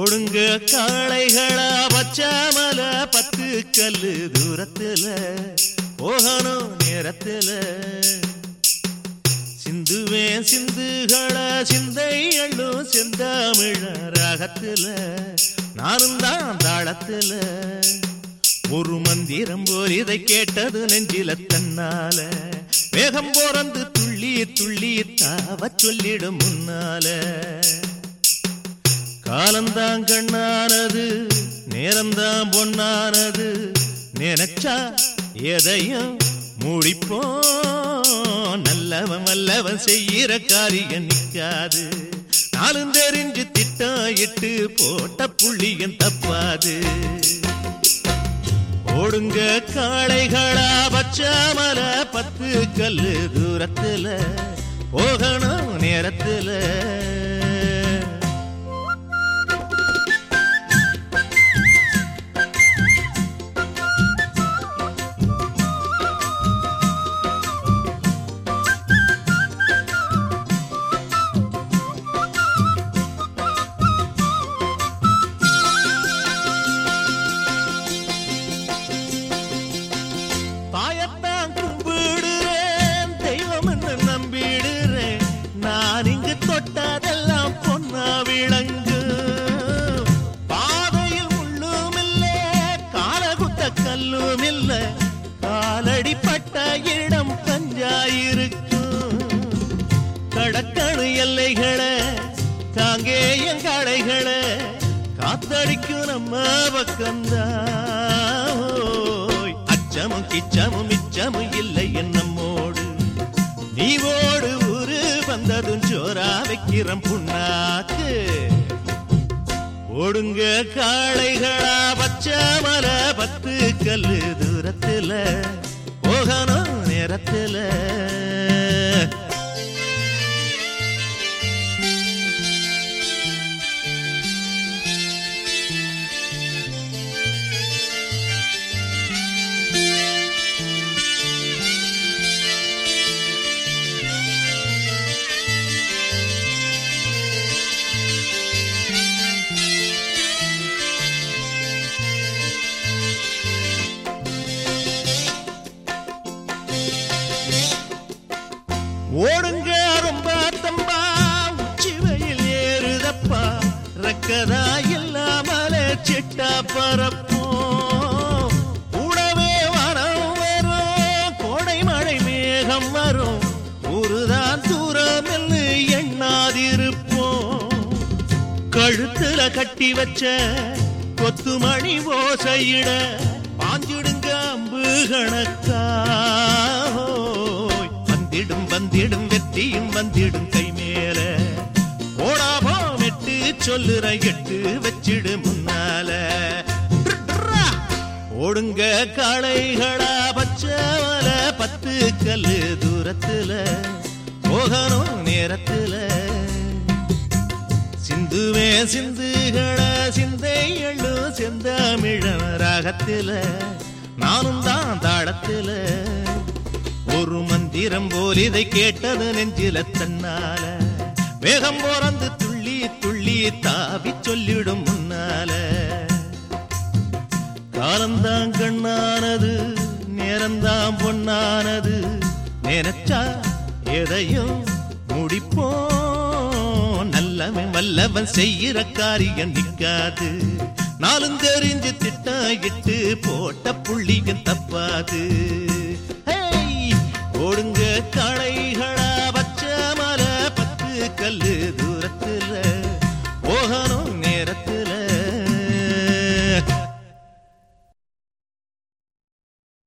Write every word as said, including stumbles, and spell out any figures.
ஓடுங்க காளைகளா பச்சாமல பத்து கல்லு தூரத்துல போகணும் நேரத்துல சிந்துவேன் சிந்துகள சிந்தை அள்ளும் செந்தாமிழ ராகத்துல நானும் தான் தாளத்துல ஒரு மந்திரம் போல் இதை கேட்டது நெஞ்சில தன்னால வேகம் போறந்து துள்ளி துள்ளி தாவ சொல்லிடும் முன்னால காலந்தான் கண்ணானது நேரம்தான் பொன்னானது நினைச்சா எதையும் முடிப்போம் நல்லவன் வல்லவன் செய்யற காரியம் நிக்காது நாளும் தெரிஞ்சு திட்டம் இட்டு போட்ட புள்ளியும் தப்பாது ஓடுங்க காளைகளா பச்சாமல பத்து கல்லு தூரத்துல போகணும் நேரத்துல தொட்டதெல்லாம் பொன்னா விளங்கு பாதையில் முள்ளும் இல்ல காலகுத்த கல்லும் இல்ல காலடிப்பட்ட இடம் பஞ்சாயிருக்கும் கடற்கணு எல்லைகளை காங்கேயம் கடைகளை காத்தடிக்கும் நம்ம பக்கம்தான் அச்சமும் கிச்சமும் மிச்சமும் இல்லை நம்மோடு நீ ஓடு ஊரு வந்ததும் ஜோரா வைக்கிறோம் புண்ணாக்கு ஓடுங்க காளைகளா பச்சாமல பத்து கல்லு தூரத்துல போகணும் நேரத்துல ஓடுங்க ரொம்ப தம்பா உச்சி வெயில் ஏறுதப்பா ரக்கதா இல்லாமல சிட்டா பரப்போம் உடவே வரம் வரும் கோடை மழை மேகம் வரும் ஊருதான் தூரம் என்று எண்ணாதிருப்போம் கழுத்துல கட்டி வச்ச கொத்துமணி ஓசையிட பாஞ்சிடுங்க அம்பு கணக்கா வந்திடும் வந்திடும் வெற்றியும் வந்திடும் கை மேல ஓடாபோ வெட்டு சொல்லுற எட்டு வச்சிடு முன்னால ஓடுங்க காளைகளா பச்சாமல பத்து கல்லு தூரத்துல போகணும் நேரத்துல சிந்துவே சிந்துகள சிந்தை எள்ளு செந்தாமிழ ராகத்துல நானும் தான் தாளத்துல ஒரு மந்திரம் போல் இதை கேட்டது நெஞ்சில தன்னால வேகம் போறந்து துள்ளி துள்ளி தாவி சொல்லிடும் முன்னால காலந்தான் கண்ணானது நேரம்தான் பொன்னானது நினைச்சா எதையும் முடிப்போம் நல்லவன் வல்லவன் செய்யற காரியம் நிக்காது நாளும் தெரிஞ்சு திட்டம் இட்டு போட்ட புள்ளியும் தப்பாது